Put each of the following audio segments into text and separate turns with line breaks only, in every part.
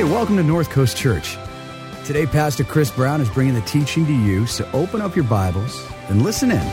welcome to North Coast Church. Today, Pastor Chris Brown is bringing the teaching to you, so open up your Bibles and listen in.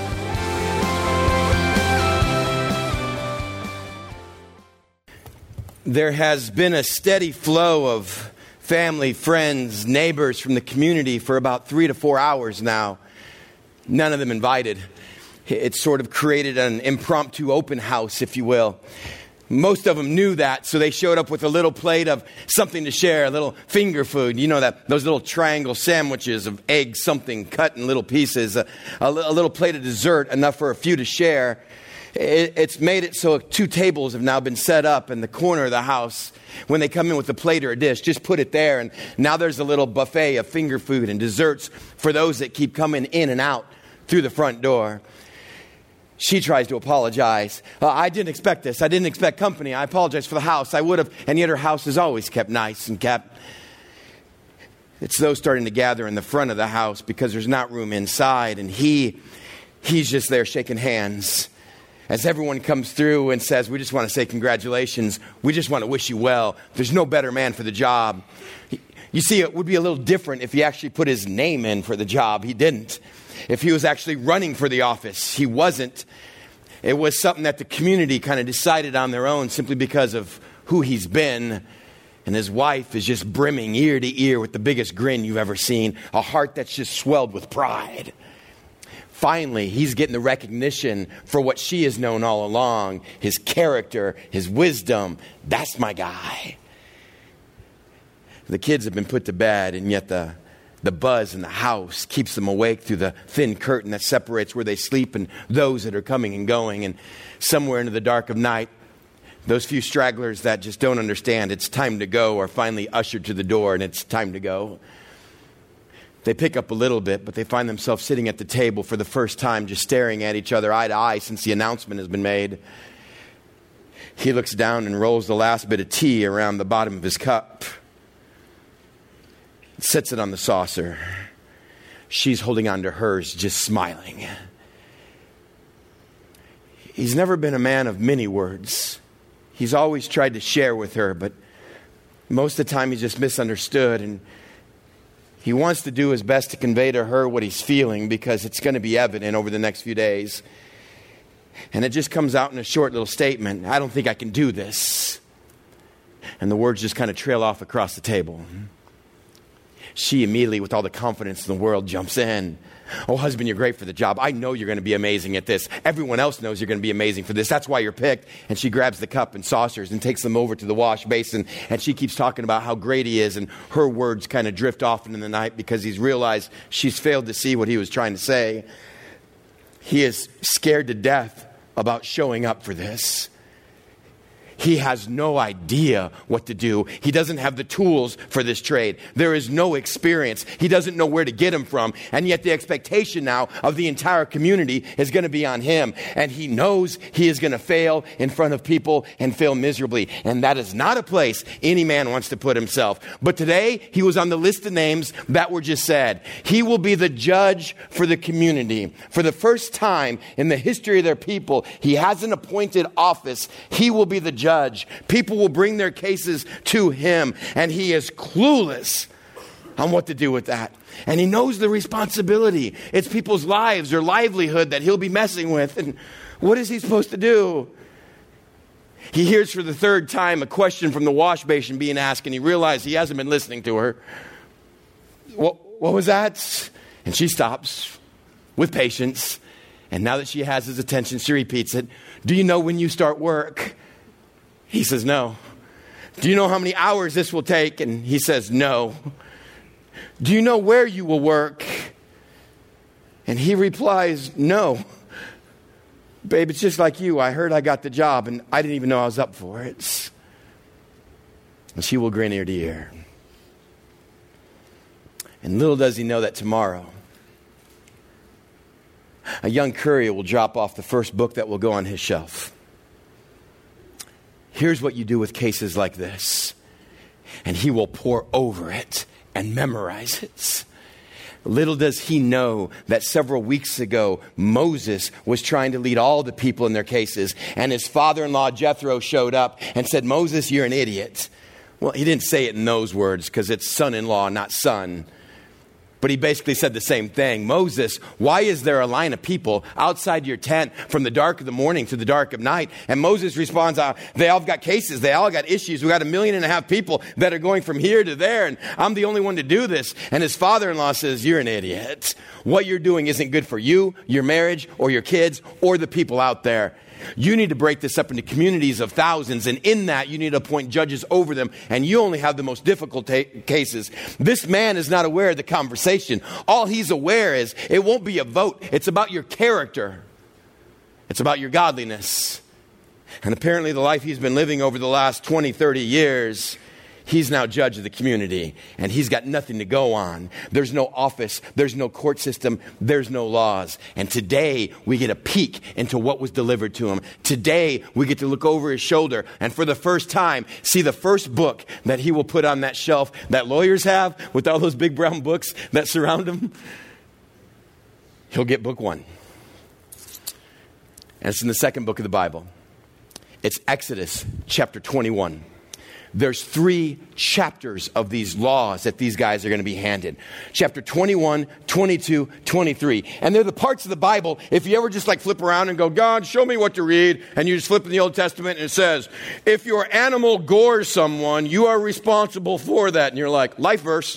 There has been a steady flow of family, friends, neighbors from the community for about 3 to 4 hours now. None of them invited. It sort of created an impromptu open house, if you will. Most of them knew that, so they showed up with a little plate of something to share, a little finger food. You know, those little triangle sandwiches of egg something cut in little pieces, a little plate of dessert, enough for a few to share. It's made it so 2 tables have now been set up in the corner of the house. When they come in with a plate or a dish, just put it there, and now there's a little buffet of finger food and desserts for those that keep coming in and out through the front door. She tries to apologize. I didn't expect this. I didn't expect company. I apologize for the house. I would have. And yet her house is always kept nice and kept. It's those starting to gather in the front of the house because there's not room inside. And he's just there shaking hands. As everyone comes through and says, we just want to say congratulations. We just want to wish you well. There's no better man for the job. You see, it would be a little different if he actually put his name in for the job. He didn't. If he was actually running for the office, he wasn't. It was something that the community kind of decided on their own simply because of who he's been. And his wife is just brimming ear to ear with the biggest grin you've ever seen. A heart that's just swelled with pride. Finally, he's getting the recognition for what she has known all along. His character, his wisdom. That's my guy. The kids have been put to bed, and yet the buzz in the house keeps them awake through the thin curtain that separates where they sleep and those that are coming and going. And somewhere into the dark of night, those few stragglers that just don't understand it's time to go are finally ushered to the door, and it's time to go. They pick up a little bit, but they find themselves sitting at the table for the first time, just staring at each other eye to eye since the announcement has been made. He looks down and rolls the last bit of tea around the bottom of his cup. Sets it on the saucer. She's holding on to hers, just smiling. He's never been a man of many words. He's always tried to share with her, but most of the time he's just misunderstood, and he wants to do his best to convey to her what he's feeling because it's going to be evident over the next few days. And it just comes out in a short little statement. I don't think I can do this. And the words just kind of trail off across the table. She immediately, with all the confidence in the world, jumps in. Oh, husband, you're great for the job. I know you're going to be amazing at this. Everyone else knows you're going to be amazing for this. That's why you're picked. And she grabs the cup and saucers and takes them over to the wash basin. And she keeps talking about how great he is. And her words kind of drift off into the night because he's realized she's failed to see what he was trying to say. He is scared to death about showing up for this. He has no idea what to do. He doesn't have the tools for this trade. There is no experience. He doesn't know where to get them from. And yet the expectation now of the entire community is going to be on him. And he knows he is going to fail in front of people and fail miserably. And that is not a place any man wants to put himself. But today, he was on the list of names that were just said. He will be the judge for the community. For the first time in the history of their people, he has an appointed office. He will be the judge. People will bring their cases to him, and he is clueless on what to do with that. And he knows the responsibility. It's people's lives or livelihood that he'll be messing with. And what is he supposed to do? He hears for the third time a question from the wash basin being asked, and he realizes he hasn't been listening to her. What was that? And she stops with patience. And now that she has his attention, she repeats it. Do you know when you start work? He says, no. Do you know how many hours this will take? And he says, no. Do you know where you will work? And he replies, no. Babe, it's just like you. I heard I got the job, and I didn't even know I was up for it. And she will grin ear to ear. And little does he know that tomorrow, a young courier will drop off the first book that will go on his shelf. Here's what you do with cases like this. And he will pore over it and memorize it. Little does he know that several weeks ago, Moses was trying to lead all the people in their cases. And his father-in-law, Jethro, showed up and said, Moses, you're an idiot. Well, he didn't say it in those words because it's son-in-law, not son. But he basically said the same thing. Moses, why is there a line of people outside your tent from the dark of the morning to the dark of night? And Moses responds, they all got cases. They all got issues. We got 1.5 million people that are going from here to there. And I'm the only one to do this. And his father-in-law says, you're an idiot. What you're doing isn't good for you, your marriage, or your kids, or the people out there. You need to break this up into communities of thousands, and in that you need to appoint judges over them, and you only have the most difficult cases. This man is not aware of the conversation. All he's aware is it won't be a vote. It's about your character. It's about your godliness. And apparently the life he's been living over the last 20, 30 years, he's now judge of the community, and he's got nothing to go on. There's no office. There's no court system. There's no laws. And today, we get a peek into what was delivered to him. Today, we get to look over his shoulder and for the first time, see the first book that he will put on that shelf that lawyers have with all those big brown books that surround him. He'll get book 1. And it's in the second book of the Bible. It's Exodus chapter 21. There's 3 chapters of these laws that these guys are going to be handed. Chapter 21, 22, 23. And they're the parts of the Bible, if you ever just like flip around and go, God, show me what to read. And you just flip in the Old Testament and it says, if your animal gores someone, you are responsible for that. And you're like, life verse.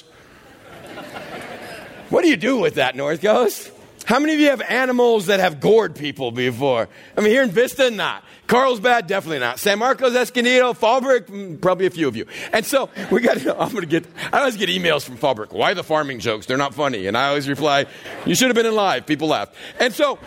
What do you do with that, North Coast? How many of you have animals that have gored people before? I mean, here in Vista, not. Carlsbad, definitely not. San Marcos, Escondido, Fallbrook, probably a few of you. And so I always get emails from Fallbrook. Why the farming jokes? They're not funny. And I always reply, you should have been in live. People laugh. And so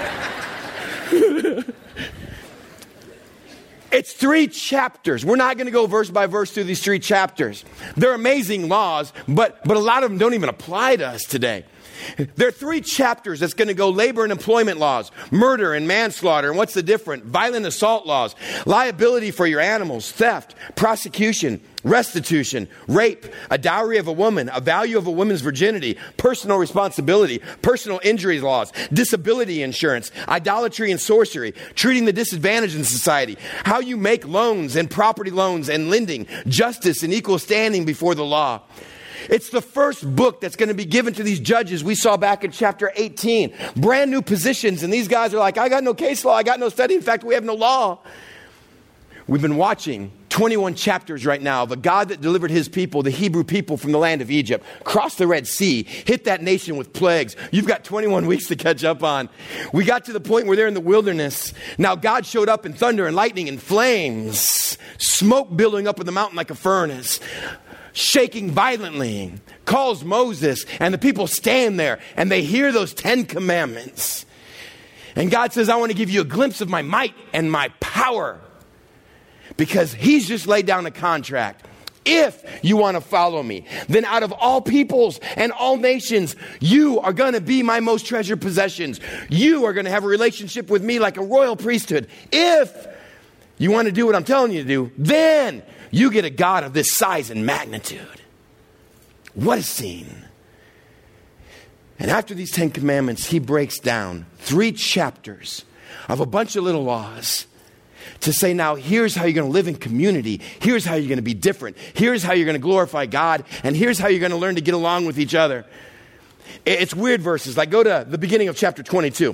it's 3 chapters. We're not going to go verse by verse through these 3 chapters. They're amazing laws, but a lot of them don't even apply to us today. There are 3 chapters that's going to go labor and employment laws, murder and manslaughter, and what's the difference? Violent assault laws, liability for your animals, theft, prosecution, restitution, rape, a dowry of a woman, a value of a woman's virginity, personal responsibility, personal injury laws, disability insurance, idolatry and sorcery, treating the disadvantaged in society, how you make loans and property loans and lending, justice and equal standing before the law. It's the first book that's going to be given to these judges we saw back in chapter 18. Brand new positions, and these guys are like, I got no case law, I got no study. In fact, we have no law. We've been watching 21 chapters right now of a God that delivered his people, the Hebrew people, from the land of Egypt, crossed the Red Sea, hit that nation with plagues. You've got 21 weeks to catch up on. We got to the point where they're in the wilderness. Now God showed up in thunder and lightning and flames, smoke billowing up in the mountain like a furnace, shaking violently, calls Moses, and the people stand there and they hear those 10 commandments. And God says, I want to give you a glimpse of my might and my power, because he's just laid down a contract. If you want to follow me, then out of all peoples and all nations, you are going to be my most treasured possessions. You are going to have a relationship with me like a royal priesthood. If you want to do what I'm telling you to do, then you get a God of this size and magnitude. What a scene. And after these 10 commandments, he breaks down 3 chapters of a bunch of little laws to say, now here's how you're going to live in community. Here's how you're going to be different. Here's how you're going to glorify God. And here's how you're going to learn to get along with each other. It's weird verses. Like go to the beginning of chapter 22.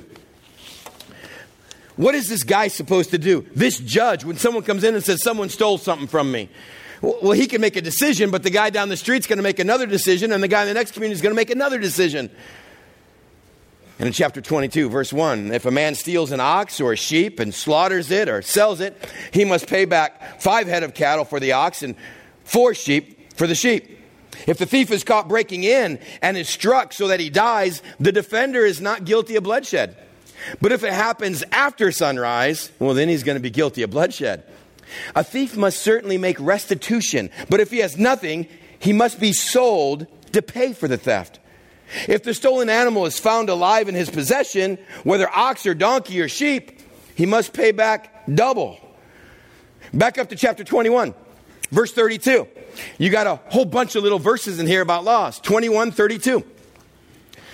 What is this guy supposed to do? This judge, when someone comes in and says, someone stole something from me. Well, he can make a decision, but the guy down the street's going to make another decision, and the guy in the next community is going to make another decision. And in chapter 22, verse 1, if a man steals an ox or a sheep and slaughters it or sells it, he must pay back 5 head of cattle for the ox and 4 sheep for the sheep. If the thief is caught breaking in and is struck so that he dies, the defender is not guilty of bloodshed. But if it happens after sunrise, well, then he's going to be guilty of bloodshed. A thief must certainly make restitution, but if he has nothing, he must be sold to pay for the theft. If the stolen animal is found alive in his possession, whether ox or donkey or sheep, he must pay back double. Back up to chapter 21, verse 32. You got a whole bunch of little verses in here about laws. 21:32.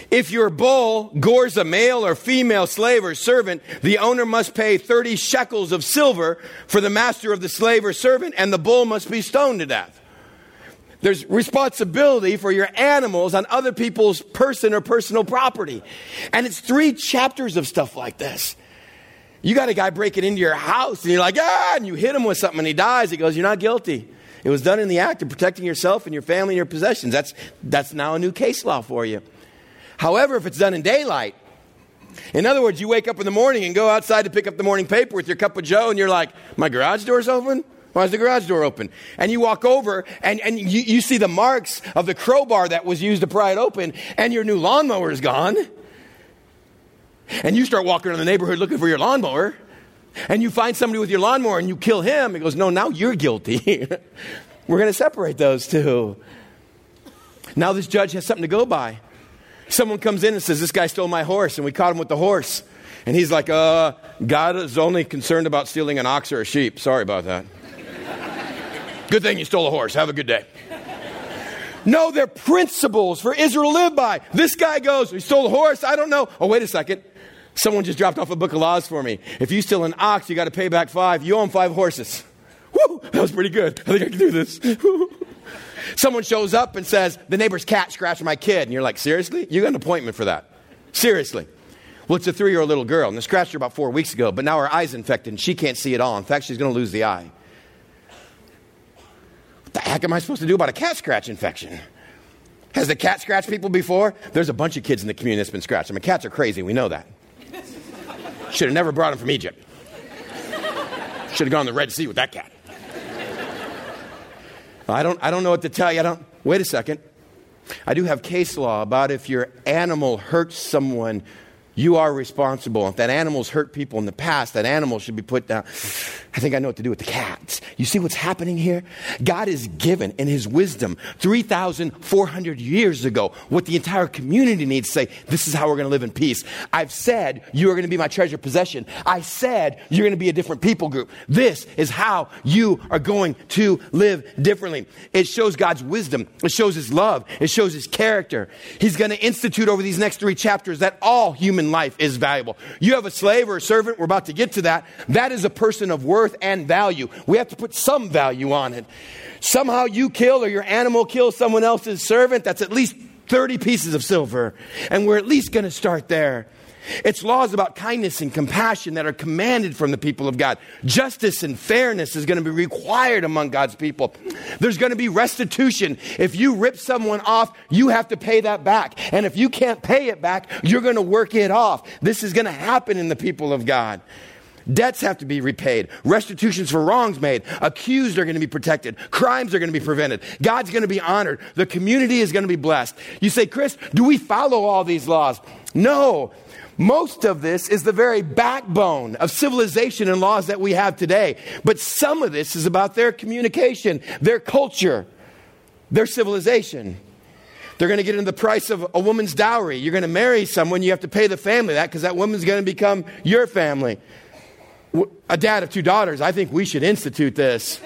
If your bull gores a male or female slave or servant, the owner must pay 30 shekels of silver for the master of the slave or servant, and the bull must be stoned to death. There's responsibility for your animals on other people's person or personal property. And it's 3 chapters of stuff like this. You got a guy breaking into your house and you're like, and you hit him with something and he dies. He goes, you're not guilty. It was done in the act of protecting yourself and your family and your possessions. That's now a new case law for you. However, if it's done in daylight, in other words, you wake up in the morning and go outside to pick up the morning paper with your cup of joe and you're like, my garage door's open? Why is the garage door open? And you walk over and you see the marks of the crowbar that was used to pry it open, and your new lawnmower is gone. And you start walking around the neighborhood looking for your lawnmower, and you find somebody with your lawnmower and you kill him. He goes, no, now you're guilty. We're going to separate those two. Now this judge has something to go by. Someone comes in and says, this guy stole my horse, and we caught him with the horse. And he's like, God is only concerned about stealing an ox or a sheep. Sorry about that. Good thing you stole a horse. Have a good day. No, they're principles for Israel to live by. This guy goes, he stole a horse. I don't know. Oh, wait a second. Someone just dropped off a book of laws for me. If you steal an ox, you got to pay back 5. You own 5 horses. Woo, that was pretty good. I think I can do this. Someone shows up and says, the neighbor's cat scratched my kid. And you're like, seriously? You got an appointment for that? Seriously? Well, it's a 3-year-old little girl, and they scratched her about 4 weeks ago, but now her eye's infected, and she can't see at all. In fact, she's going to lose the eye. What the heck am I supposed to do about a cat scratch infection? Has the cat scratched people before? There's a bunch of kids in the community that's been scratched. I mean, cats are crazy. We know that. Should have never brought them from Egypt. Should have gone to the Red Sea with that cat. I don't know what to tell you. Wait a second. I do have case law about if your animal hurts someone, you are responsible. If that animal's hurt people in the past, that animal should be put down. I think I know what to do with the cats. You see what's happening here? God has given in his wisdom 3,400 years ago what the entire community needs to say, this is how we're going to live in peace. I've said you are going to be my treasured possession. I said you're going to be a different people group. This is how you are going to live differently. It shows God's wisdom. It shows his love. It shows his character. He's going to institute over these next 3 chapters that all human life is valuable. You have a slave or a servant. We're about to get to that. That is a person of worth and value. We have to put some value on it. Somehow you kill or your animal kills someone else's servant, that's at least 30 pieces of silver. And we're at least going to start there. It's laws about kindness and compassion that are commanded from the people of God. Justice and fairness is going to be required among God's people. There's going to be restitution. If you rip someone off, you have to pay that back. And if you can't pay it back, you're going to work it off. This is going to happen in the people of God. Debts have to be repaid. Restitutions for wrongs made. Accused are going to be protected. Crimes are going to be prevented. God's going to be honored. The community is going to be blessed. You say, Chris, do we follow all these laws? No. Most of this is the very backbone of civilization and laws that we have today. But some of this is about their communication, their culture, their civilization. They're going to get into the price of a woman's dowry. You're going to marry someone, you have to pay the family that because that woman's going to become your family. A dad of 2 daughters, I think we should institute this.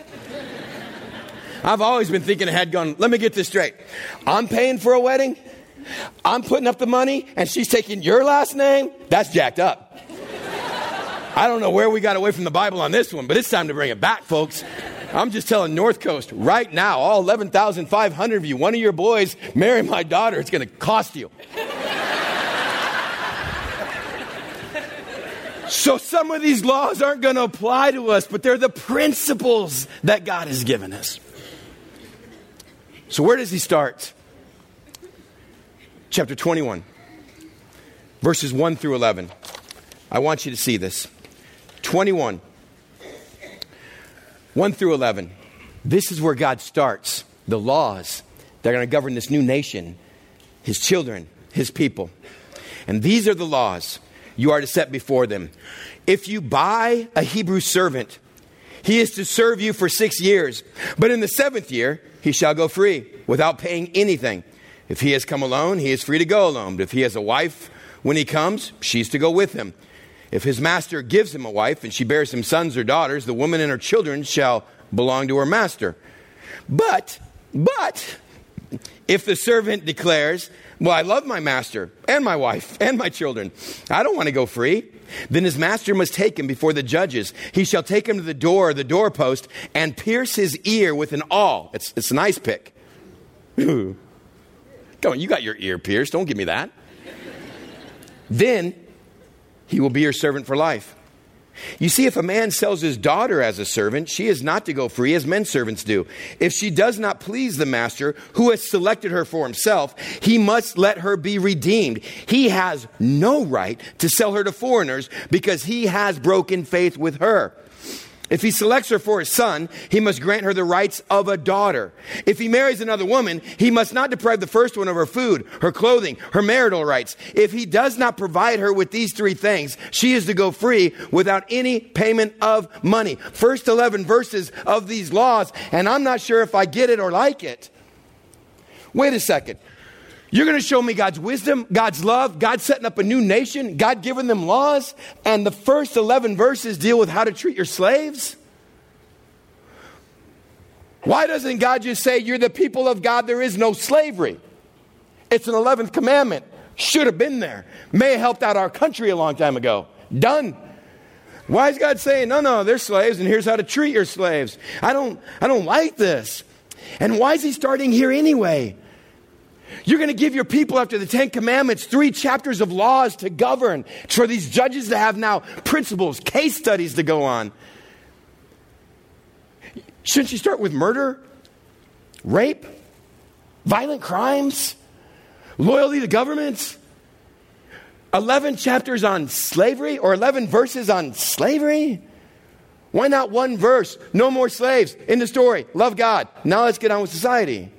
I've always been thinking ahead going, let me get this straight. I'm paying for a wedding. I'm putting up the money and she's taking your last name. That's jacked up. I don't know where we got away from the Bible on this one, but it's time to bring it back, folks. I'm just telling North Coast right now, all 11,500 of you, one of your boys, marry my daughter. It's going to cost you. So some of these laws aren't going to apply to us, but they're the principles that God has given us. So where does he start? Chapter 21, verses 1 through 11. I want you to see this. 21, 1 through 11. This is where God starts the laws that are going to govern this new nation, his children, his people. And these are the laws you are to set before them. If you buy a Hebrew servant, he is to serve you for 6 years. But in the 7th year, he shall go free without paying anything. If he has come alone, he is free to go alone. But if he has a wife, when he comes, she's to go with him. If his master gives him a wife and she bears him sons or daughters, the woman and her children shall belong to her master. But If the servant declares, well, I love my master and my wife and my children, I don't want to go free, then his master must take him before the judges. He shall take him to the door, the doorpost, and pierce his ear with an awl. It's an ice pick. Come on, you got your ear pierced. Don't give me that. Then he will be your servant for life. You see, if a man sells his daughter as a servant, she is not to go free as men servants do. If she does not please the master who has selected her for himself, he must let her be redeemed. He has no right to sell her to foreigners because he has broken faith with her. If he selects her for his son, he must grant her the rights of a daughter. If he marries another woman, he must not deprive the first one of her food, her clothing, her marital rights. If he does not provide her with these three things, she is to go free without any payment of money. First 11 verses of these laws, and I'm not sure if I get it or like it. Wait a second. You're going to show me God's wisdom, God's love, God setting up a new nation, God giving them laws, and the first 11 verses deal with how to treat your slaves? Why doesn't God just say, you're the people of God, there is no slavery? It's an 11th commandment. Should have been there. May have helped out our country a long time ago. Done. Why is God saying, no, they're slaves, and here's how to treat your slaves? I don't like this. And why is he starting here anyway? You're going to give your people, after the 10 commandments, 3 chapters of laws to govern, for these judges to have now principles, case studies to go on. Shouldn't you start with murder, rape, violent crimes, loyalty to governments? 11 chapters on slavery, or 11 verses on slavery? Why not one verse? No more slaves. In the story. Love God. Now let's get on with society.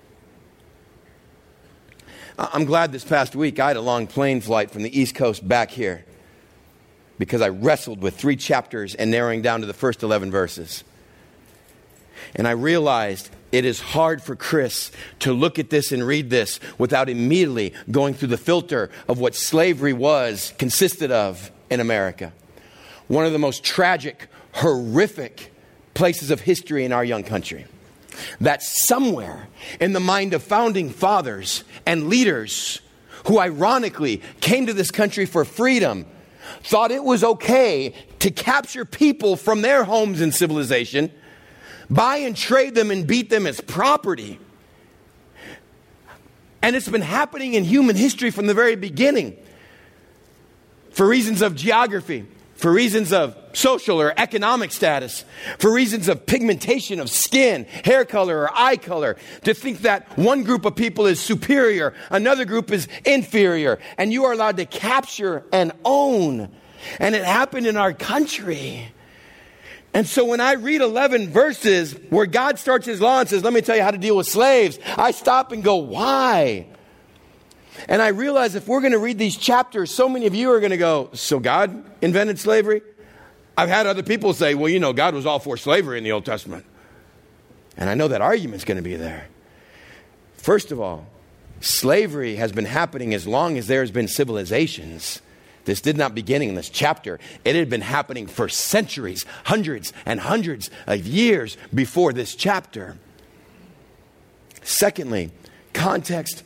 I'm glad this past week I had a long plane flight from the East Coast back here because I wrestled with 3 chapters and narrowing down to the first 11 verses. And I realized it is hard for Chris to look at this and read this without immediately going through the filter of what slavery consisted of in America. One of the most tragic, horrific places of history in our young country. That somewhere in the mind of founding fathers and leaders who ironically came to this country for freedom thought it was okay to capture people from their homes and civilization, buy and trade them and beat them as property. And it's been happening in human history from the very beginning for reasons of geography, for reasons of social or economic status, for reasons of pigmentation of skin, hair color, or eye color, to think that one group of people is superior, another group is inferior, and you are allowed to capture and own. And it happened in our country. And so when I read 11 verses where God starts his law and says, let me tell you how to deal with slaves, I stop and go, why? And I realize if we're going to read these chapters, so many of you are going to go, so God invented slavery? I've had other people say, well, God was all for slavery in the Old Testament. And I know that argument's going to be there. First of all, slavery has been happening as long as there has been civilizations. This did not begin in this chapter. It had been happening for centuries, hundreds and hundreds of years before this chapter. Secondly, context.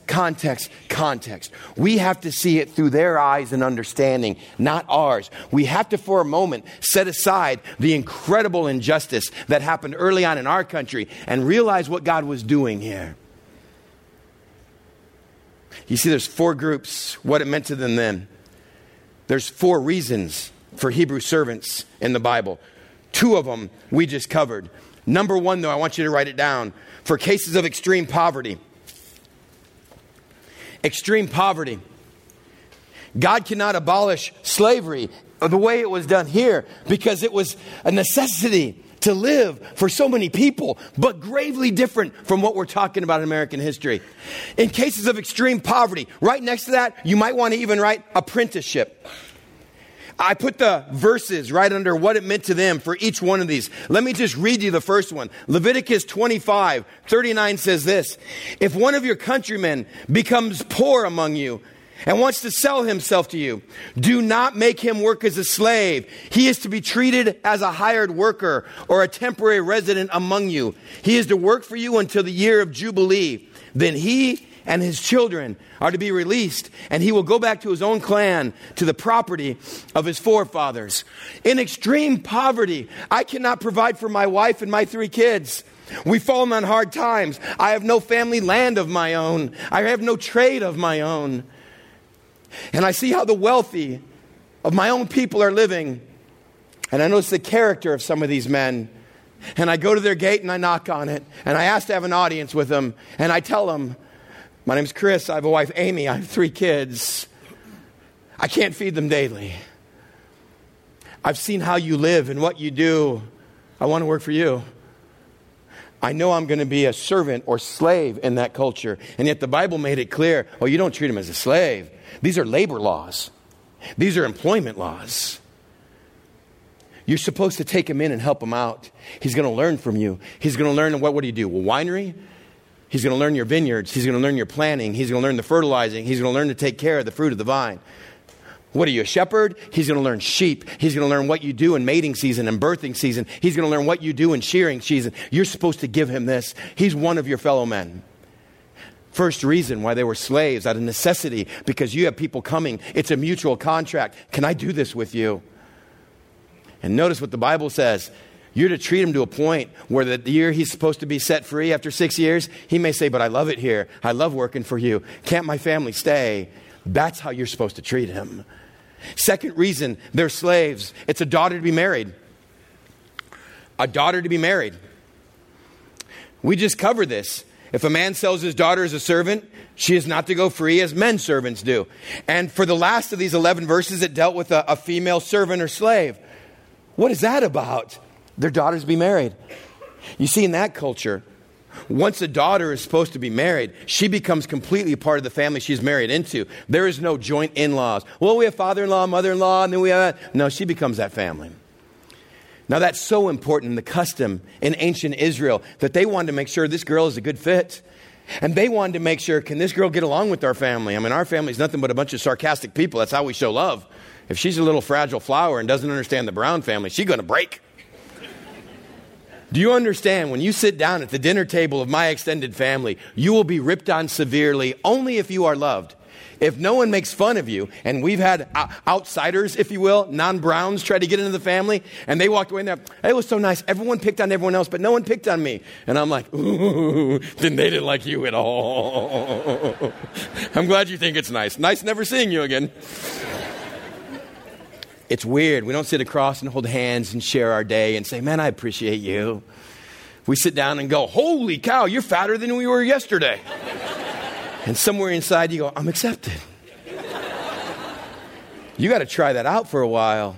We have to see it through their eyes and understanding, not ours. We have to, for a moment, set aside the incredible injustice that happened early on in our country and realize what God was doing here. You see, there's 4 groups, what it meant to them then. There's 4 reasons for Hebrew servants in the Bible. 2 of them we just covered. Number 1, though, I want you to write it down. For cases of extreme poverty. Extreme poverty. God cannot abolish slavery the way it was done here because it was a necessity to live for so many people, but gravely different from what we're talking about in American history. In cases of extreme poverty, right next to that, you might want to even write apprenticeship. I put the verses right under what it meant to them for each one of these. Let me just read you the first one. Leviticus 25:39 says this. If one of your countrymen becomes poor among you and wants to sell himself to you, do not make him work as a slave. He is to be treated as a hired worker or a temporary resident among you. He is to work for you until the year of Jubilee. then he and his children are to be released, and he will go back to his own clan, to the property of his forefathers. In extreme poverty, I cannot provide for my wife and my 3 kids. We've fallen on hard times. I have no family land of my own. I have no trade of my own. And I see how the wealthy of my own people are living. And I notice the character of some of these men. And I go to their gate and I knock on it. And I ask to have an audience with them. And I tell them, my name's Chris. I have a wife, Amy. I have 3 kids. I can't feed them daily. I've seen how you live and what you do. I want to work for you. I know I'm going to be a servant or slave in that culture. And yet the Bible made it clear, oh, you don't treat him as a slave. These are labor laws. These are employment laws. You're supposed to take him in and help him out. He's going to learn from you. He's going to learn what do you do? Well, winery? He's going to learn your vineyards. He's going to learn your planting. He's going to learn the fertilizing. He's going to learn to take care of the fruit of the vine. What are you, a shepherd? He's going to learn sheep. He's going to learn what you do in mating season and birthing season. He's going to learn what you do in shearing season. You're supposed to give him this. He's one of your fellow men. First reason why they were slaves, out of necessity, because you have people coming. It's a mutual contract. Can I do this with you? And notice what the Bible says. You're to treat him to a point where the year he's supposed to be set free after 6 years, he may say, but I love it here. I love working for you. Can't my family stay? That's how you're supposed to treat him. Second reason, they're slaves. It's a daughter to be married. A daughter to be married. We just covered this. If a man sells his daughter as a servant, she is not to go free as men servants do. And for the last of these 11 verses, it dealt with a female servant or slave. What is that about? Their daughters be married. You see, in that culture, once a daughter is supposed to be married, she becomes completely a part of the family she's married into. There is no joint in-laws. Well, we have father-in-law, mother-in-law, and then we have... No, she becomes that family. Now, that's so important in the custom in ancient Israel that they wanted to make sure this girl is a good fit. And they wanted to make sure, can this girl get along with our family? I mean, our family is nothing but a bunch of sarcastic people. That's how we show love. If she's a little fragile flower and doesn't understand the Brown family, she's going to break. Do you understand, when you sit down at the dinner table of my extended family, you will be ripped on severely only if you are loved. If no one makes fun of you, and we've had outsiders, if you will, non-Browns try to get into the family, and they walked away and they're, it was so nice. Everyone picked on everyone else, but no one picked on me. And I'm like, ooh, then they didn't like you at all. I'm glad you think it's nice. Nice never seeing you again. It's weird. We don't sit across and hold hands and share our day and say, man, I appreciate you. We sit down and go, holy cow, you're fatter than we were yesterday. And somewhere inside you go, I'm accepted. You got to try that out for a while.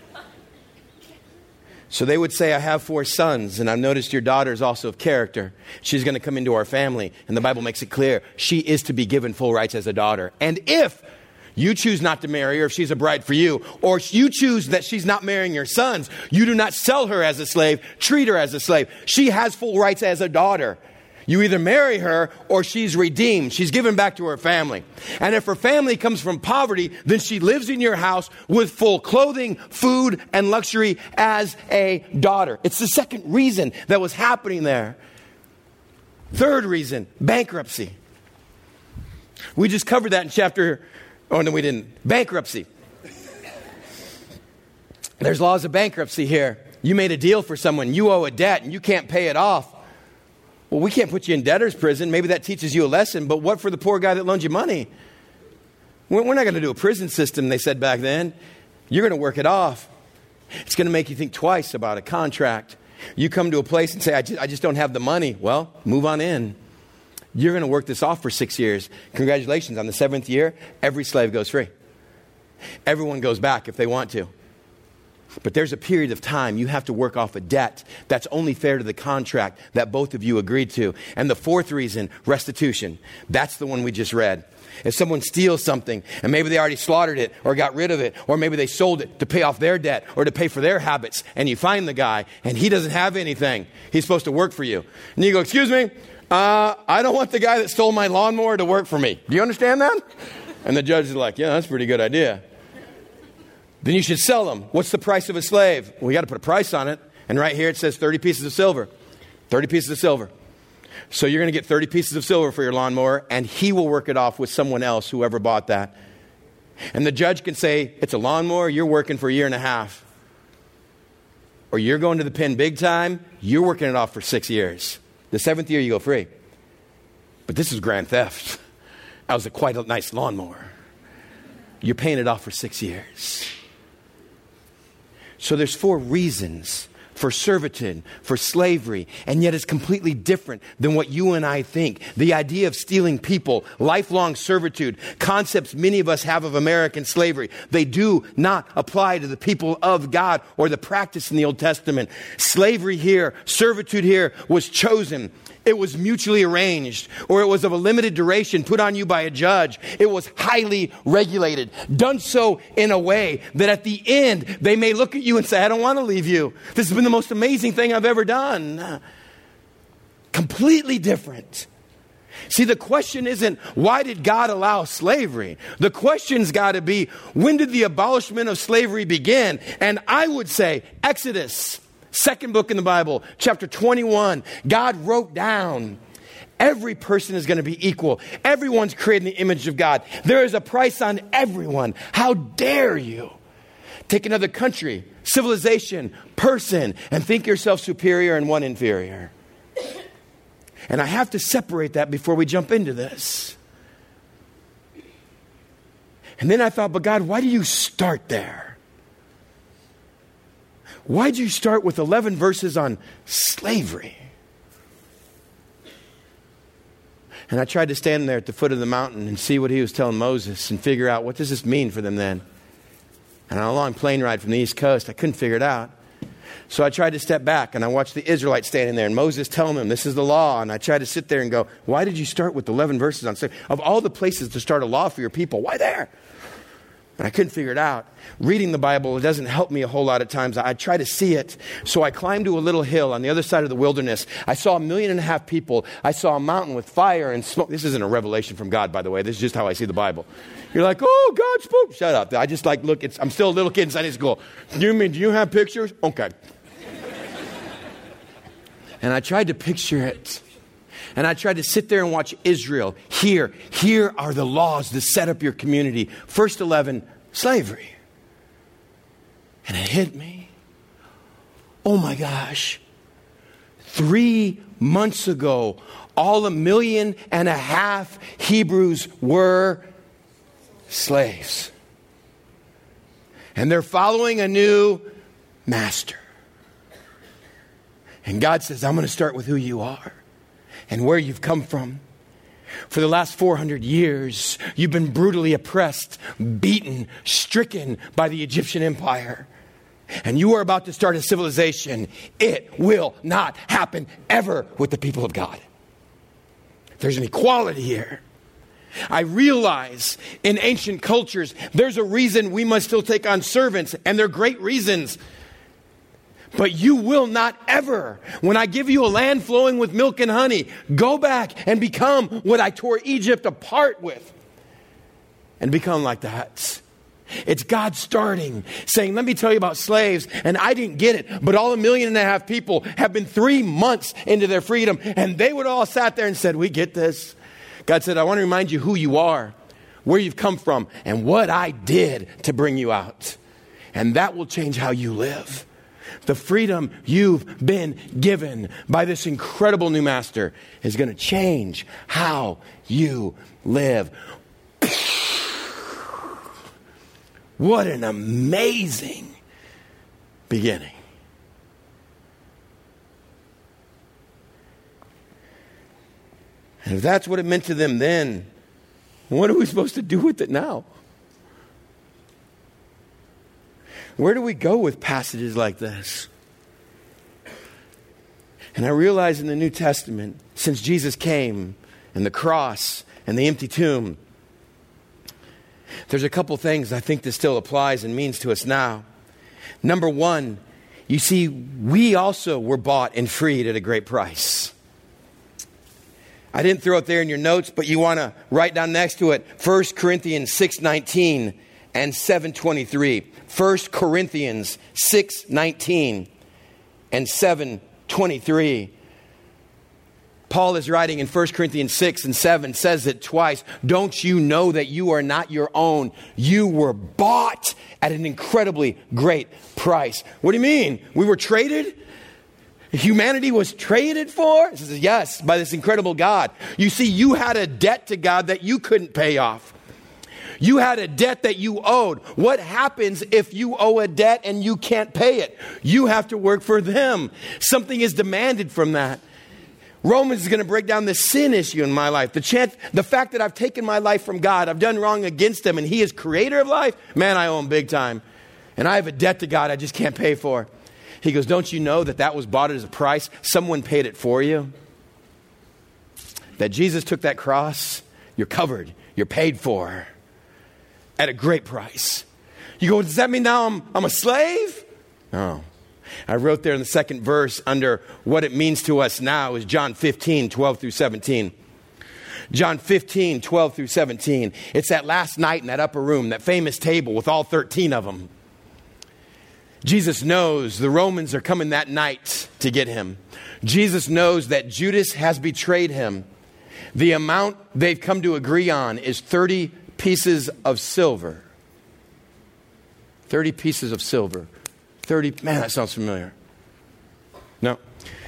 So they would say, I have 4 sons, and I've noticed your daughter is also of character. She's going to come into our family. And the Bible makes it clear, she is to be given full rights as a daughter. And if you choose not to marry her, if she's a bride for you, or you choose that she's not marrying your sons, you do not sell her as a slave, treat her as a slave. She has full rights as a daughter. You either marry her or she's redeemed. She's given back to her family. And if her family comes from poverty, then she lives in your house with full clothing, food, and luxury as a daughter. It's the second reason that was happening there. Third reason, bankruptcy. We just covered that in chapter... Oh, no, we didn't. Bankruptcy. There's laws of bankruptcy here. You made a deal for someone. You owe a debt and you can't pay it off. Well, we can't put you in debtor's prison. Maybe that teaches you a lesson. But what for the poor guy that loaned you money? We're not going to do a prison system, they said back then. You're going to work it off. It's going to make you think twice about a contract. You come to a place and say, I just don't have the money. Well, move on in. You're going to work this off for 6 years. Congratulations. On the 7th year, every slave goes free. Everyone goes back if they want to. But there's a period of time you have to work off a debt that's only fair to the contract that both of you agreed to. And the fourth reason, restitution. That's the one we just read. If someone steals something and maybe they already slaughtered it or got rid of it, or maybe they sold it to pay off their debt or to pay for their habits, and you find the guy and he doesn't have anything, he's supposed to work for you. And you go, excuse me? I don't want the guy that stole my lawnmower to work for me. Do you understand that? And the judge is like, yeah, that's a pretty good idea. Then you should sell them. What's the price of a slave? Well, we got to put a price on it. And right here it says 30 pieces of silver. 30 pieces of silver. So you're going to get 30 pieces of silver for your lawnmower, and he will work it off with someone else, whoever bought that. And the judge can say, it's a lawnmower, you're working for a year and a half. Or you're going to the pen big time, you're working it off for 6 years. The 7th year, you go free. But this is grand theft. That was quite a nice lawnmower. You're paying it off for 6 years. So there's 4 reasons for servitude, for slavery, and yet it's completely different than what you and I think. The idea of stealing people, lifelong servitude, concepts many of us have of American slavery, they do not apply to the people of God or the practice in the Old Testament. Slavery here, servitude here was chosen. It was mutually arranged, or it was of a limited duration put on you by a judge. It was highly regulated, done so in a way that at the end, they may look at you and say, I don't want to leave you. This has been the most amazing thing I've ever done. Completely different. See, the question isn't, why did God allow slavery? The question's got to be, when did the abolishment of slavery begin? And I would say, Exodus. Second book in the Bible, chapter 21, God wrote down, every person is going to be equal. Everyone's created in the image of God. There is a price on everyone. How dare you take another country, civilization, person, and think yourself superior and one inferior? And I have to separate that before we jump into this. And then I thought, but God, why do you start there? Why'd you start with 11 verses on slavery? And I tried to stand there at the foot of the mountain and see what he was telling Moses and figure out, what does this mean for them then? And on a long plane ride from the East Coast, I couldn't figure it out. So I tried to step back and I watched the Israelites standing there and Moses telling them, this is the law. And I tried to sit there and go, why did you start with 11 verses on slavery? Of all the places to start a law for your people, why there? And I couldn't figure it out. Reading the Bible, it doesn't help me a whole lot of times. I try to see it. So I climbed to a little hill on the other side of the wilderness. I saw 1.5 million people. I saw a mountain with fire and smoke. This isn't a revelation from God, by the way. This is just how I see the Bible. You're like, oh, God spoke. Shut up. I just like, look, I'm still a little kid in Sunday school. Do you have pictures? Okay. And I tried to picture it. And I tried to sit there and watch Israel. Here are the laws to set up your community. First 11, slavery. And it hit me. Oh my gosh. 3 months ago, all 1.5 million Hebrews were slaves. And they're following a new master. And God says, I'm going to start with who you are and where you've come from. For the last 400 years, you've been brutally oppressed, beaten, stricken by the Egyptian empire. And you are about to start a civilization. It will not happen ever with the people of God. There's an equality here. I realize in ancient cultures, there's a reason we must still take on servants, and they're great reasons. But you will not ever, when I give you a land flowing with milk and honey, go back and become what I tore Egypt apart with. And become like that. It's God starting, saying, let me tell you about slaves. And I didn't get it, but all 1.5 million people have been 3 months into their freedom. And they would all sat there and said, we get this. God said, I want to remind you who you are, where you've come from, and what I did to bring you out. And that will change how you live. The freedom you've been given by this incredible new master is going to change how you live. What an amazing beginning. And if that's what it meant to them then, what are we supposed to do with it now? Where do we go with passages like this? And I realize in the New Testament, since Jesus came and the cross and the empty tomb, there's a couple things I think this still applies and means to us now. Number one, you see, we also were bought and freed at a great price. I didn't throw it there in your notes, but you want to write down next to it 1 Corinthians 6:19 and 7:23. 1 Corinthians 6:19 and 7:23. Paul is writing in 1 Corinthians 6 and 7, says it twice. Don't you know that you are not your own? You were bought at an incredibly great price. What do you mean? We were traded? Humanity was traded for? He says, yes, by this incredible God. You see, you had a debt to God that you couldn't pay off. You had a debt that you owed. What happens if you owe a debt and you can't pay it? You have to work for them. Something is demanded from that. Romans is going to break down the sin issue in my life. The fact that I've taken my life from God, I've done wrong against him, and he is creator of life, man, I owe him big time. And I have a debt to God I just can't pay for. He goes, don't you know that was bought as a price? Someone paid it for you. That Jesus took that cross, you're covered, you're paid for at a great price. You go, does that mean now I'm a slave? No. I wrote there in the second verse under what it means to us now is John 15, 12 through 17. John 15, 12 through 17. It's that last night in that upper room, that famous table with all 13 of them. Jesus knows the Romans are coming that night to get him. Jesus knows that Judas has betrayed him. The amount they've come to agree on is 30 pieces of silver. 30 pieces of silver. 30, man, that sounds familiar. No.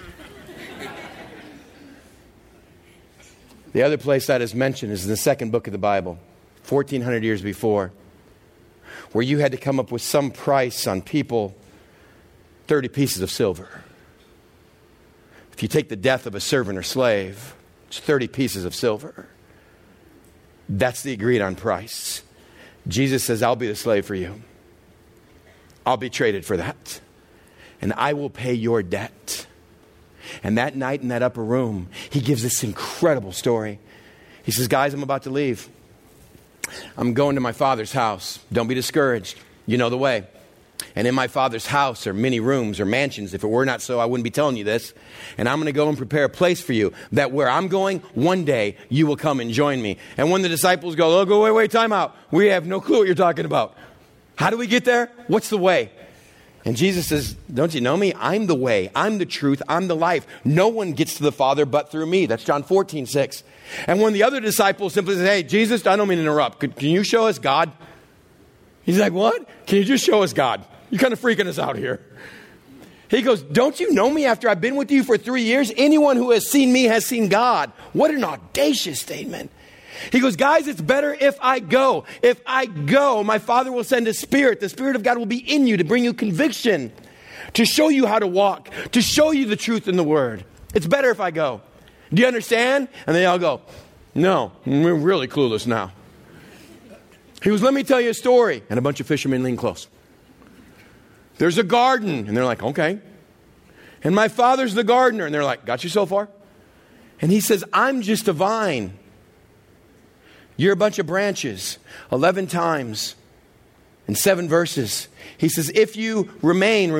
The other place that is mentioned is in the second book of the Bible, 1,400 years before, where you had to come up with some price on people, 30 pieces of silver. If you take the death of a servant or slave, it's 30 pieces of silver. That's the agreed on price. Jesus says, I'll be the slave for you. I'll be traded for that. And I will pay your debt. And that night in that upper room, he gives this incredible story. He says, guys, I'm about to leave. I'm going to my Father's house. Don't be discouraged. You know the way. And in my Father's house are many rooms or mansions. If it were not so, I wouldn't be telling you this. And I'm going to go and prepare a place for you that where I'm going, one day you will come and join me. And when the disciples go, wait, time out. We have no clue what you're talking about. How do we get there? What's the way? And Jesus says, don't you know me? I'm the way. I'm the truth. I'm the life. No one gets to the Father but through me. That's John 14, 6. And when the other disciples simply say, hey, Jesus, I don't mean to interrupt. Can you show us God? He's like, what? Can you just show us God? You're kind of freaking us out here. He goes, don't you know me after I've been with you for 3 years? Anyone who has seen me has seen God. What an audacious statement. He goes, guys, it's better if I go. If I go, my Father will send a Spirit. The Spirit of God will be in you to bring you conviction, to show you how to walk, to show you the truth in the Word. It's better if I go. Do you understand? And they all go, no, we're really clueless now. He goes, let me tell you a story. And a bunch of fishermen lean close. There's a garden. And they're like, okay. And my Father's the gardener. And they're like, got you so far? And he says, I'm just a vine. You're a bunch of branches. 11 times in 7 verses. He says, if you remain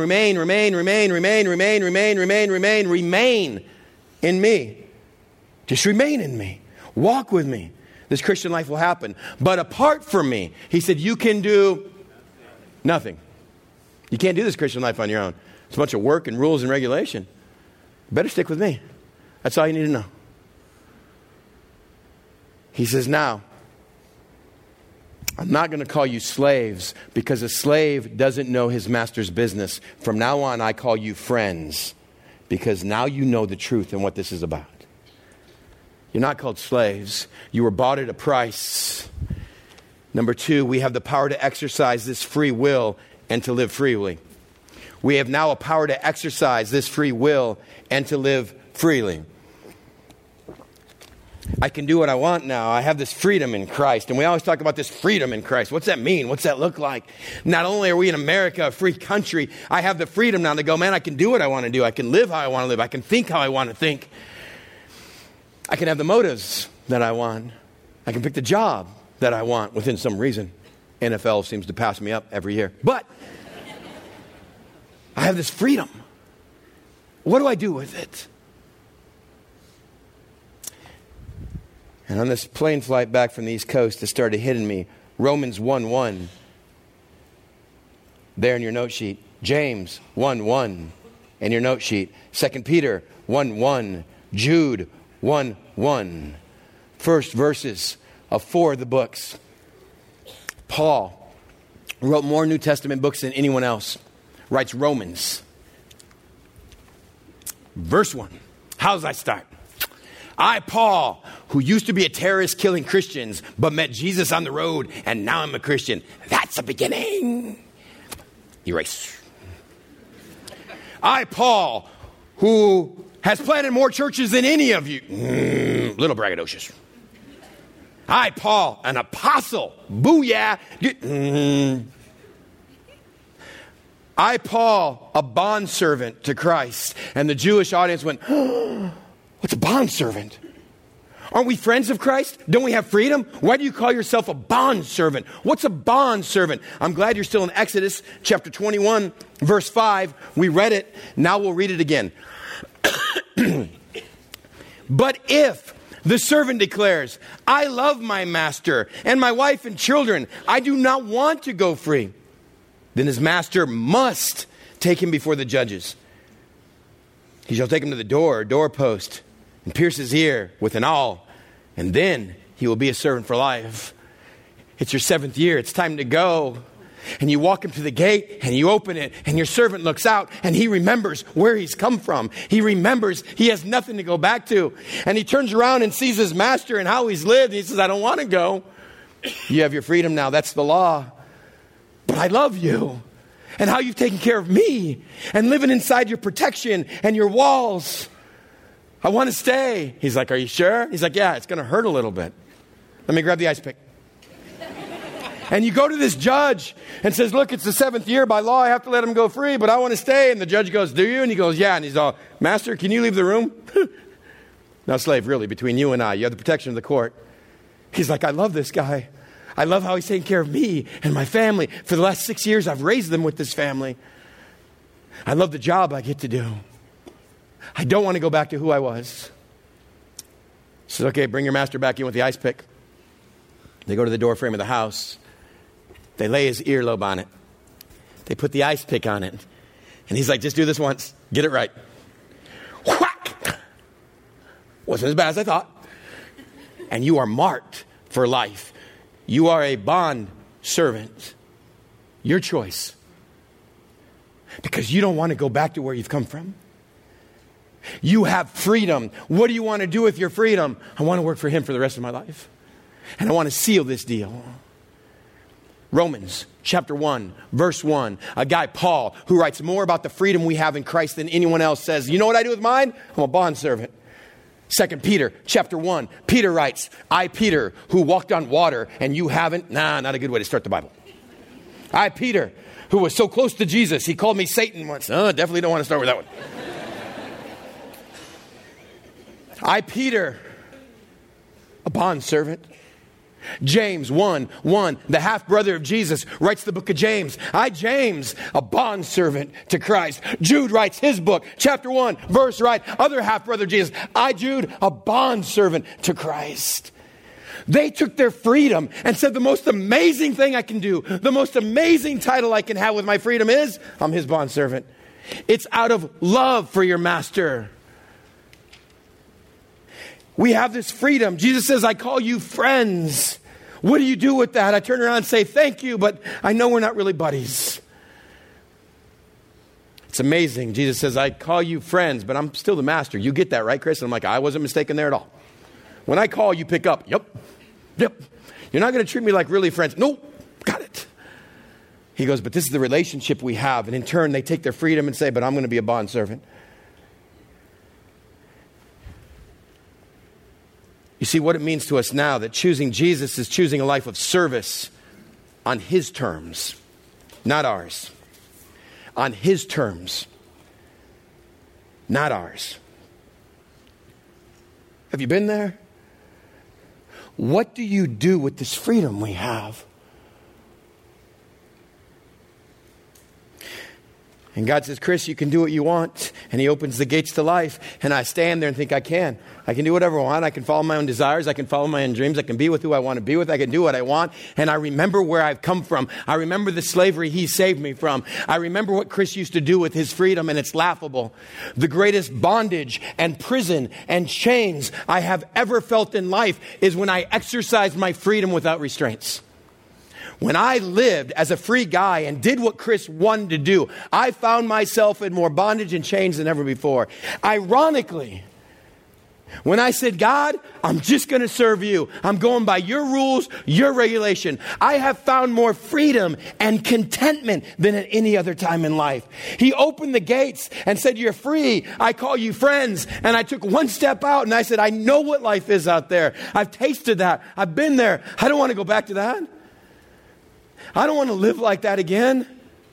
in me. Just remain in me. Walk with me. This Christian life will happen. But apart from me, he said, you can do nothing. You can't do this Christian life on your own. It's a bunch of work and rules and regulation. Better stick with me. That's all you need to know. He says, now, I'm not going to call you slaves because a slave doesn't know his master's business. From now on, I call you friends because now you know the truth and what this is about. You're not called slaves. You were bought at a price. Number 2, we have the power to exercise this free will and to live freely. We have now a power to exercise this free will and to live freely. I can do what I want now. I have this freedom in Christ. And we always talk about this freedom in Christ. What's that mean? What's that look like? Not only are we in America, a free country, I have the freedom now to go, man, I can do what I want to do. I can live how I want to live. I can think how I want to think. I can have the motives that I want. I can pick the job that I want within some reason. NFL seems to pass me up every year. But I have this freedom. What do I do with it? And on this plane flight back from the East Coast, it started hitting me. Romans 1:1. There in your note sheet. James 1:1 in your note sheet. 2 Peter 1:1 Jude 1:1. First verses of 4 of the books. Paul wrote more New Testament books than anyone else. Writes Romans. Verse 1. How does that start? I, Paul, who used to be a terrorist killing Christians, but met Jesus on the road, and now I'm a Christian. That's the beginning. Erase. I, Paul, who has planted more churches than any of you. Little braggadocious. I, Paul, an apostle. Booyah. I, Paul, a bondservant to Christ. And the Jewish audience went, oh, what's a bondservant? Aren't we friends of Christ? Don't we have freedom? Why do you call yourself a bondservant? What's a bondservant? I'm glad you're still in Exodus chapter 21, verse 5. We read it. Now we'll read it again. But if the servant declares, I love my master and my wife and children, I do not want to go free, then his master must take him before the judges. He shall take him to the doorpost, and pierce his ear with an awl, and then he will be a servant for life. It's your 7th year. It's time to go. And you walk him to the gate, and you open it, and your servant looks out, and he remembers where he's come from. He remembers he has nothing to go back to. And he turns around and sees his master and how he's lived. And he says, I don't want to go. You have your freedom now. That's the law. But I love you. And how you've taken care of me. And living inside your protection and your walls. I want to stay. He's like, are you sure? He's like, yeah, it's going to hurt a little bit. Let me grab the ice pick. And you go to this judge and says, look, it's the 7th year. By law, I have to let him go free, but I want to stay. And the judge goes, do you? And he goes, yeah. And he's all, master, can you leave the room? Now, slave, really, between you and I, you have the protection of the court. He's like, I love this guy. I love how he's taking care of me and my family. For the last 6 years, I've raised them with this family. I love the job I get to do. I don't want to go back to who I was. He says, okay, bring your master back in with the ice pick. They go to the door frame of the house. They lay his earlobe on it. They put the ice pick on it. And he's like, just do this once. Get it right. Whack! Wasn't as bad as I thought. And you are marked for life. You are a bond servant. Your choice. Because you don't want to go back to where you've come from. You have freedom. What do you want to do with your freedom? I want to work for him for the rest of my life. And I want to seal this deal. Romans chapter 1, verse 1. A guy, Paul, who writes more about the freedom we have in Christ than anyone else, says, you know what I do with mine? I'm a bondservant. 2 Peter chapter 1. Peter writes, I, Peter, who walked on water, and you haven't. Not a good way to start the Bible. I, Peter, who was so close to Jesus, he called me Satan once. Definitely don't want to start with that one. I, Peter, a bondservant. James 1:1, the half-brother of Jesus, writes the book of James. I, James, a bondservant to Christ. Jude writes his book, chapter 1, verse right, other half-brother of Jesus. I, Jude, a bondservant to Christ. They took their freedom and said the most amazing thing I can do, the most amazing title I can have with my freedom is, I'm his bondservant. It's out of love for your master. We have this freedom. Jesus says, I call you friends. What do you do with that? I turn around and say, thank you, but I know we're not really buddies. It's amazing. Jesus says, I call you friends, but I'm still the master. You get that, right, Chris? And I'm like, I wasn't mistaken there at all. When I call, you pick up. Yep. You're not going to treat me like really friends. Nope. Got it. He goes, but this is the relationship we have. And in turn, they take their freedom and say, but I'm going to be a bondservant. You see what it means to us now, that choosing Jesus is choosing a life of service on his terms, not ours. On his terms, not ours. Have you been there? What do you do with this freedom we have? And God says, Chris, you can do what you want. And he opens the gates to life. And I stand there and think I can. I can do whatever I want. I can follow my own desires. I can follow my own dreams. I can be with who I want to be with. I can do what I want. And I remember where I've come from. I remember the slavery he saved me from. I remember what Chris used to do with his freedom, and it's laughable. The greatest bondage and prison and chains I have ever felt in life is when I exercised my freedom without restraints. When I lived as a free guy and did what Chris wanted to do, I found myself in more bondage and chains than ever before. Ironically, when I said, God, I'm just going to serve you. I'm going by your rules, your regulation. I have found more freedom and contentment than at any other time in life. He opened the gates and said, you're free. I call you friends. And I took one step out and I said, I know what life is out there. I've tasted that. I've been there. I don't want to go back to that. I don't want to live like that again.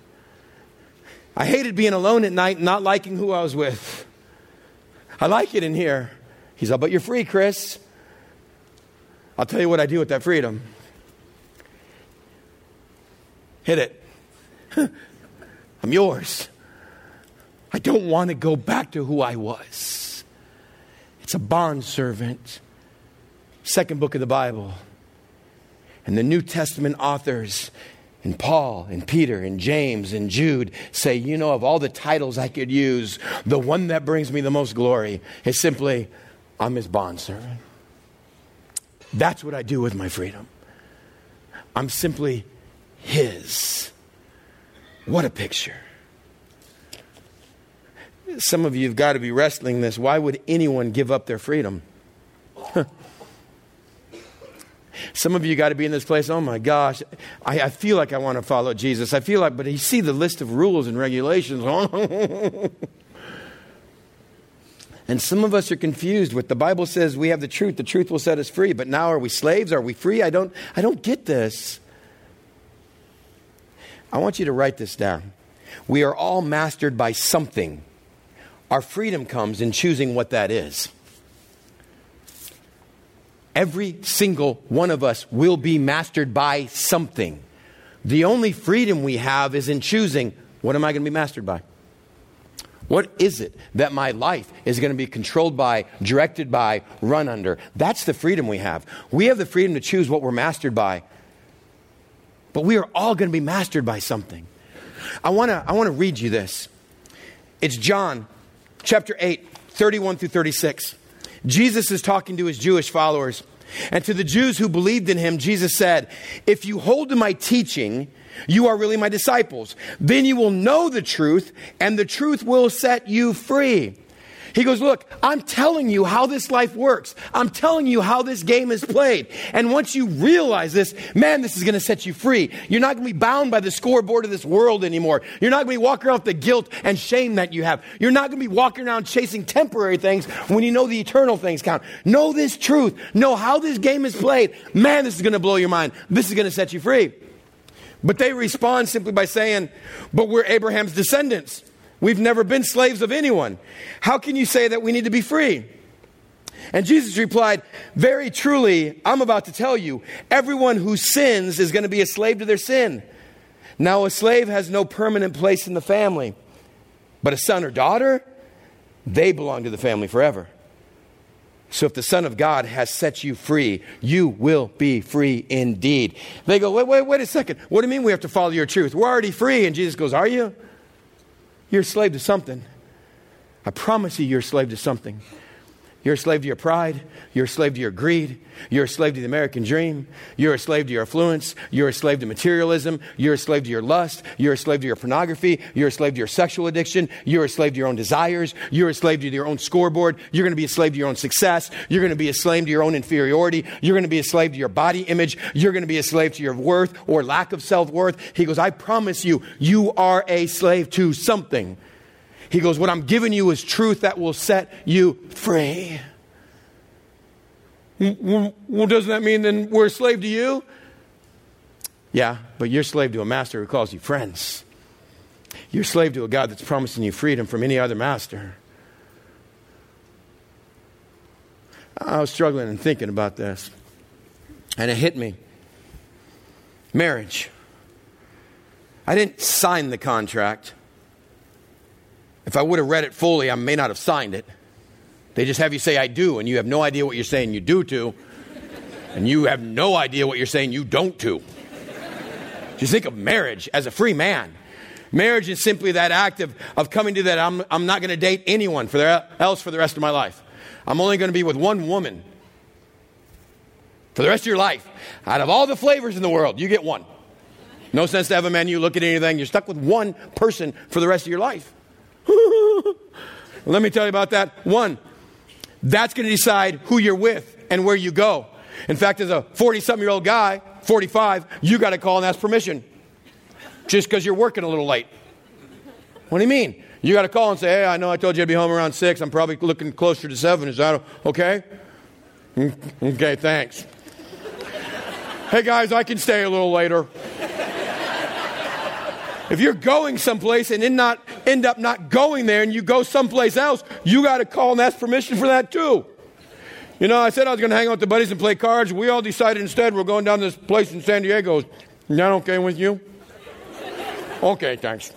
I hated being alone at night and not liking who I was with. I like it in here. He's all, but you're free, Chris. I'll tell you what I do with that freedom. Hit it. I'm yours. I don't want to go back to who I was. It's a bondservant. Second book of the Bible. And the New Testament authors, and Paul, and Peter, and James, and Jude say, you know, of all the titles I could use, the one that brings me the most glory is simply, I'm his bondservant. That's what I do with my freedom. I'm simply his. What a picture. Some of you have got to be wrestling this. Why would anyone give up their freedom? Some of you got to be in this place, oh my gosh, I feel like I want to follow Jesus. I feel like, but you see the list of rules and regulations. And some of us are confused with the Bible says we have the truth will set us free. But now are we slaves? Are we free? I don't get this. I want you to write this down. We are all mastered by something. Our freedom comes in choosing what that is. Every single one of us will be mastered by something. The only freedom we have is in choosing, what am I going to be mastered by? What is it that my life is going to be controlled by, directed by, run under? That's the freedom we have. We have the freedom to choose what we're mastered by. But we are all going to be mastered by something. I want to read you this. It's John chapter 8, 31 through 36. Jesus is talking to his Jewish followers. And to the Jews who believed in him, Jesus said, if you hold to my teaching, you are really my disciples. Then you will know the truth, and the truth will set you free. He goes, look, I'm telling you how this life works. I'm telling you how this game is played. And once you realize this, man, this is going to set you free. You're not going to be bound by the scoreboard of this world anymore. You're not going to be walking around with the guilt and shame that you have. You're not going to be walking around chasing temporary things when you know the eternal things count. Know this truth. Know how this game is played. Man, this is going to blow your mind. This is going to set you free. But they respond simply by saying, but we're Abraham's descendants. We've never been slaves of anyone. How can you say that we need to be free? And Jesus replied, very truly, I'm about to tell you, everyone who sins is going to be a slave to their sin. Now a slave has no permanent place in the family, but a son or daughter, they belong to the family forever. So if the Son of God has set you free, you will be free indeed. They go, wait a second. What do you mean we have to follow your truth? We're already free. And Jesus goes, are you? You're a slave to something. I promise you're a slave to something. You're a slave to your pride. You're a slave to your greed. You're a slave to the American dream. You're a slave to your affluence. You're a slave to materialism. You're a slave to your lust. You're a slave to your pornography. You're a slave to your sexual addiction. You're a slave to your own desires. You're a slave to your own scoreboard. You're going to be a slave to your own success. You're going to be a slave to your own inferiority. You're going to be a slave to your body image. You're going to be a slave to your worth or lack of self-worth. He goes, I promise you, you are a slave to something. He goes, what I'm giving you is truth that will set you free. Well, doesn't that mean then we're a slave to you? Yeah, but you're a slave to a master who calls you friends. You're a slave to a God that's promising you freedom from any other master. I was struggling and thinking about this. And it hit me. Marriage. I didn't sign the contract. If I would have read it fully, I may not have signed it. They just have you say, I do, and you have no idea what you're saying you do to, and you have no idea what you're saying you don't to. Just think of marriage as a free man. Marriage is simply that act of coming to that I'm not going to date anyone else for the rest of my life. I'm only going to be with one woman for the rest of your life. Out of all the flavors in the world, you get one. No sense to have a menu, look at anything. You're stuck with one person for the rest of your life. Let me tell you about that. One, that's going to decide who you're with and where you go. In fact, as a 40-something-year-old guy, 45, you got to call and ask permission. Just because you're working a little late. What do you mean? You got to call and say, hey, I know I told you I'd be home around 6. I'm probably looking closer to 7. Is that okay? Okay, thanks. Hey, guys, I can stay a little later. If you're going someplace and end up not going there and you go someplace else, you got to call and ask permission for that too. You know, I said I was going to hang out with the buddies and play cards. We all decided instead we're going down to this place in San Diego. Is that okay with you? Okay, thanks.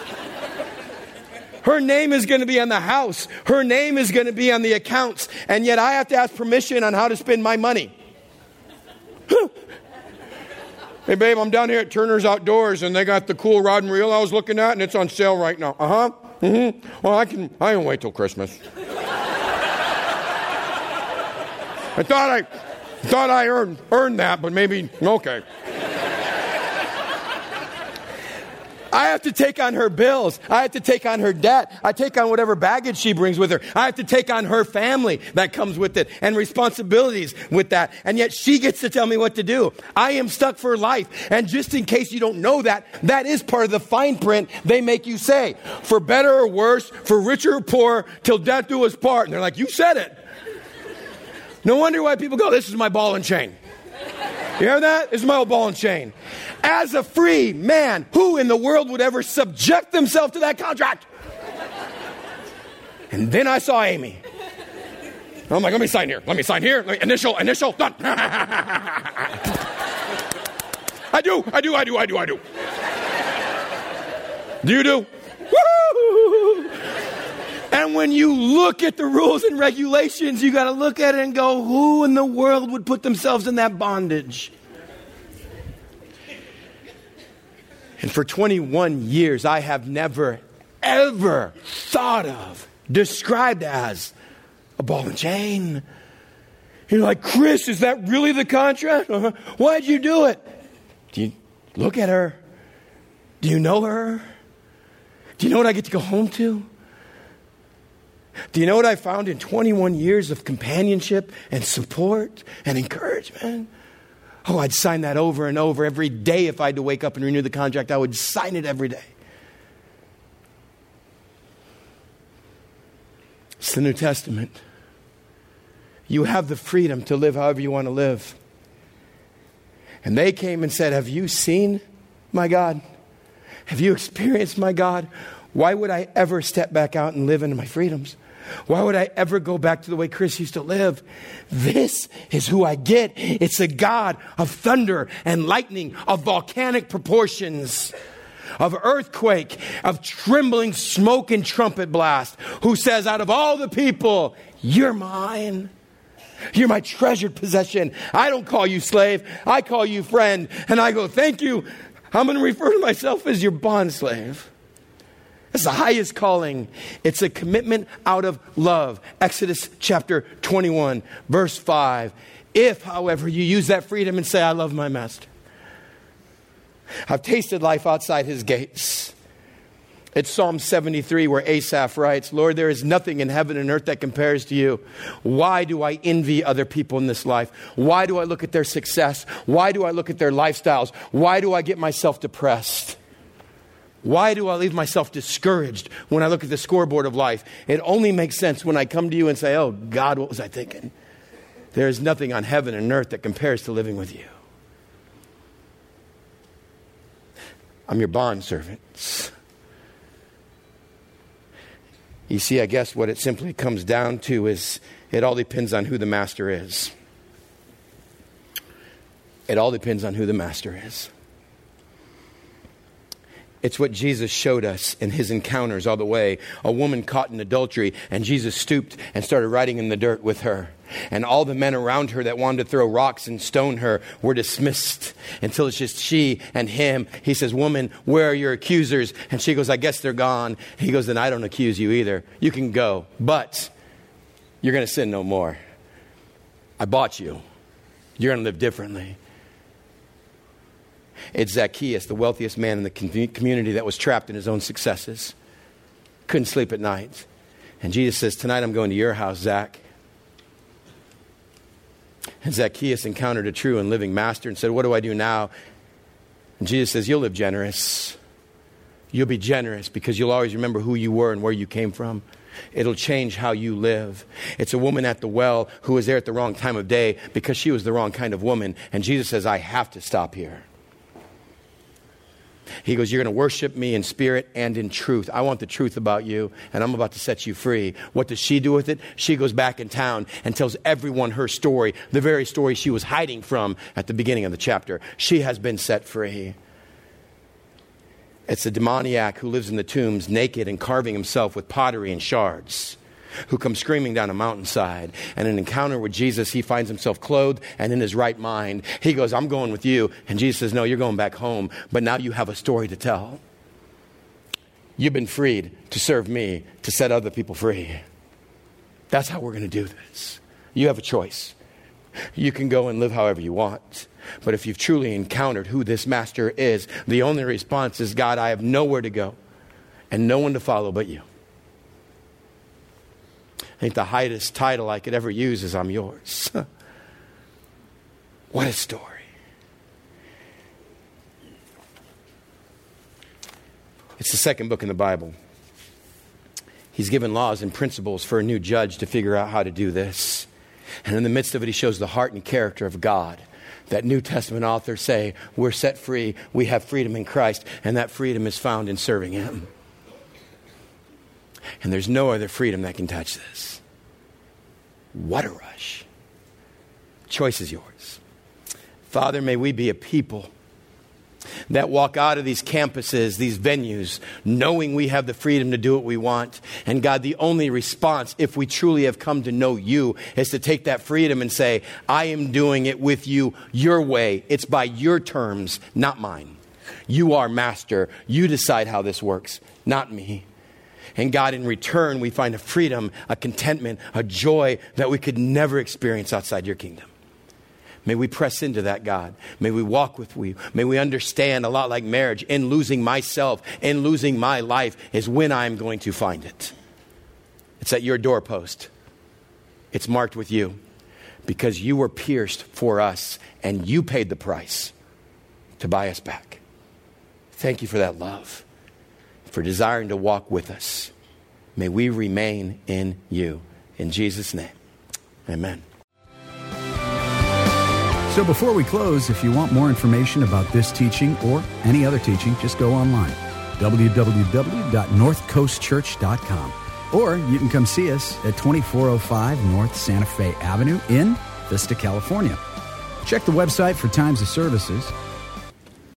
Her name is going to be on the house. Her name is going to be on the accounts. And yet I have to ask permission on how to spend my money. Hey, babe, I'm down here at Turner's Outdoors, and they got the cool rod and reel I was looking at, and it's on sale right now. Uh-huh. Mm-hmm. Well, I can wait till Christmas. I thought I earned that, but maybe, okay. I have to take on her bills. I have to take on her debt. I take on whatever baggage she brings with her. I have to take on her family that comes with it and responsibilities with that. And yet she gets to tell me what to do. I am stuck for life. And just in case you don't know that, that is part of the fine print they make you say. For better or worse, for richer or poor, till death do us part. And they're like, you said it. No wonder why people go, this is my ball and chain. You hear that? This is my old ball and chain. As a free man, who in the world would ever subject themselves to that contract? And then I saw Amy. I'm like, let me sign here. Let me sign here. Initial, done. I do. Do you do? Woo! And when you look at the rules and regulations, you got to look at it and go, who in the world would put themselves in that bondage? And for 21 years, I have never, ever thought of, described as a ball and chain. You're like, Chris, is that really the contract? Why'd you do it? Do you look at her? Do you know her? Do you know what I get to go home to? Do you know what I found in 21 years of companionship and support and encouragement? Oh, I'd sign that over and over every day. If I had to wake up and renew the contract, I would sign it every day. It's the New Testament. You have the freedom to live however you want to live. And they came and said, have you seen my God? Have you experienced my God? Why would I ever step back out and live into my freedoms? Why would I ever go back to the way Chris used to live? This is who I get. It's a God of thunder and lightning, of volcanic proportions, of earthquake, of trembling smoke and trumpet blast, who says, out of all the people, you're mine. You're my treasured possession. I don't call you slave. I call you friend. And I go, thank you. I'm going to refer to myself as your bond slave. It's the highest calling. It's a commitment out of love. Exodus chapter 21, verse 5. If, however, you use that freedom and say, I love my master. I've tasted life outside his gates. It's Psalm 73 where Asaph writes, Lord, there is nothing in heaven and earth that compares to you. Why do I envy other people in this life? Why do I look at their success? Why do I look at their lifestyles? Why do I get myself depressed? Why do I leave myself discouraged when I look at the scoreboard of life? It only makes sense when I come to you and say, oh, God, what was I thinking? There is nothing on heaven and earth that compares to living with you. I'm your bond servant. You see, I guess what it simply comes down to is it all depends on who the master is. It all depends on who the master is. It's what Jesus showed us in his encounters all the way. A woman caught in adultery, and Jesus stooped and started writing in the dirt with her. And all the men around her that wanted to throw rocks and stone her were dismissed until it's just she and him. He says, woman, where are your accusers? And she goes, I guess they're gone. He goes, then I don't accuse you either. You can go, but you're going to sin no more. I bought you. You're going to live differently. It's Zacchaeus, the wealthiest man in the community, that was trapped in his own successes. Couldn't sleep at night. And Jesus says, tonight I'm going to your house, Zach. And Zacchaeus encountered a true and living master and said, what do I do now? And Jesus says, you'll live generous. You'll be generous because you'll always remember who you were and where you came from. It'll change how you live. It's a woman at the well who was there at the wrong time of day because she was the wrong kind of woman. And Jesus says, I have to stop here. He goes, you're going to worship me in spirit and in truth. I want the truth about you, and I'm about to set you free. What does she do with it? She goes back in town and tells everyone her story, the very story she was hiding from at the beginning of the chapter. She has been set free. It's a demoniac who lives in the tombs naked and carving himself with pottery and shards, who comes screaming down a mountainside. And in an encounter with Jesus, he finds himself clothed and in his right mind. He goes, I'm going with you. And Jesus says, no, you're going back home. But now you have a story to tell. You've been freed to serve me, to set other people free. That's how we're going to do this. You have a choice. You can go and live however you want. But if you've truly encountered who this master is, the only response is, God, I have nowhere to go and no one to follow but you. I think the highest title I could ever use is I'm yours. What a story. It's the second book in the Bible. He's given laws and principles for a new judge to figure out how to do this. And in the midst of it, he shows the heart and character of God. That New Testament authors say, we're set free, we have freedom in Christ, and that freedom is found in serving him. And there's no other freedom that can touch this. What a rush. Choice is yours. Father, may we be a people that walk out of these campuses, these venues, knowing we have the freedom to do what we want. And God, the only response, if we truly have come to know you, is to take that freedom and say, I am doing it with you your way. It's by your terms, not mine. You are master. You decide how this works, not me. And God, in return, we find a freedom, a contentment, a joy that we could never experience outside your kingdom. May we press into that, God. May we walk with you. May we understand, a lot like marriage, in losing myself, in losing my life, is when I'm going to find it. It's at your doorpost. It's marked with you because you were pierced for us and you paid the price to buy us back. Thank you for that love, for desiring to walk with us. May we remain in you. In Jesus' name, amen.
So before we close, if you want more information about this teaching or any other teaching, just go online, www.northcoastchurch.com. Or you can come see us at 2405 North Santa Fe Avenue in Vista, California. Check the website for times of services